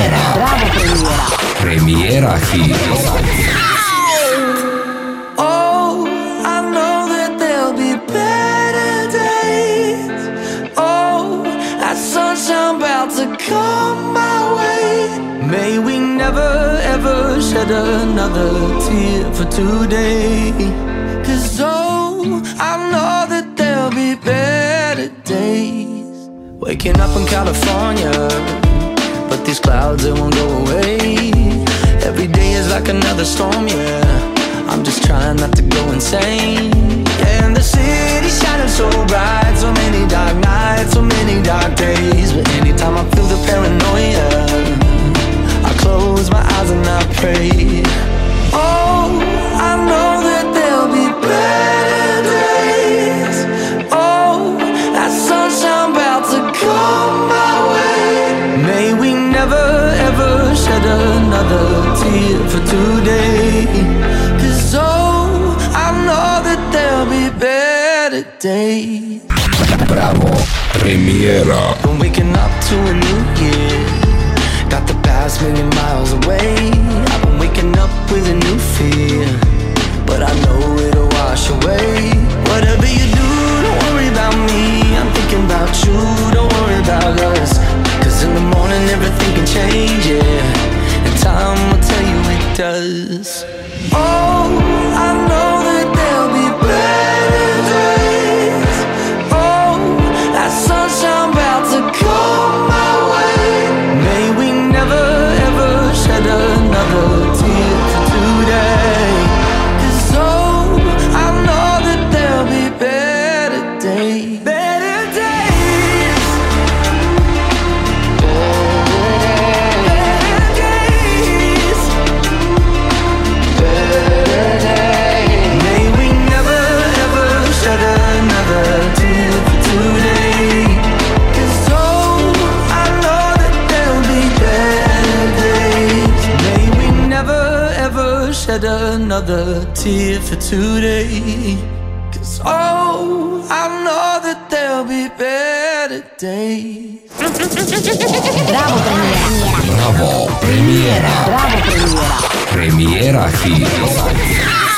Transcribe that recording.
Bravo Premiera. Premiera Hit. Oh, I know that there'll be better days. Oh, that sunshine about to come my way. May we never ever shed another tear for today. 'Cause oh, I know that there'll be better days. Waking up in California, but these clouds, they won't go away. Every day is like another storm, yeah. I'm just trying not to go insane. Yeah, and the city's shining so bright. So many dark nights, so many dark days. But anytime I feel the paranoia, I close my eyes and I pray. Oh, I know that there'll be better days. Oh, that sunshine about to come my way. May we never ever shed another tear for today. 'Cause oh, I know that there'll be better days. Bravo Premiera. I'm waking up to a new year. Got the past million miles away. I've been waking up with a new fear, but I know it'll wash away. Whatever you do, don't worry about me. I'm thinking about you, don't worry about us. 'Cause in the morning everything can change, yeah. And time will tell you it does. Oh, I know that there'll be better days. Oh, that sunshine about to come my way. May we never ever shed another tear for today. 'Cause oh, I know that there'll be better days. Better days. Better days. Better days. May we never ever shed another tear for today. 'Cause oh, I know that there'll be better days. May we never ever shed another tear for today. 'Cause oh, I know that there'll be better days. Bravo Premiera. Bravo Premiera. Bravo Premiera. Premiera Hit.